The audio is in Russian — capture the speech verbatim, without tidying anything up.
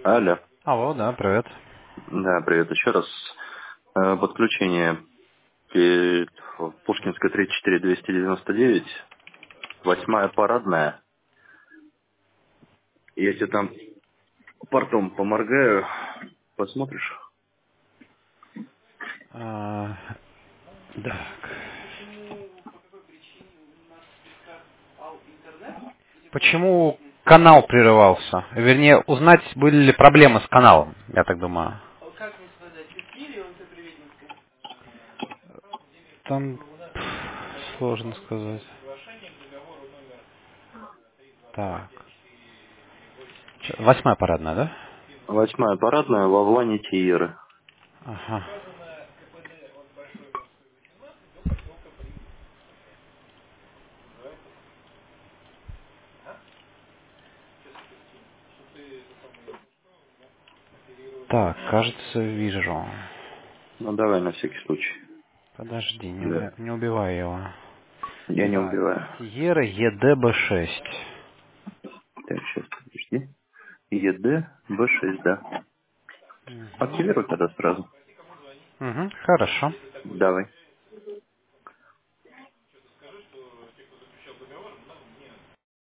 Алло. Алло, да, привет. Да, привет еще раз. Э, Подключение э, Пушкинская тридцать четыре двести девяносто девять, восьмая парадная. Если там портом поморгаю, посмотришь? А, так. Почему канал прерывался? Вернее, узнать, были ли проблемы с каналом, я так думаю. Там пф, сложно сказать. Так. Чё, Восьмая парадная, да? Восьмая парадная в Авлане Тиеры. Ага. Так, кажется, вижу. Ну давай на всякий случай. Подожди, не, Да. уби- не убивай его. Я не Так, убиваю. Сиера Е Д Б шесть. Так, сейчас, подожди. Е Д Б шесть, да. Угу. Активируй тогда сразу. Угу, хорошо. Давай.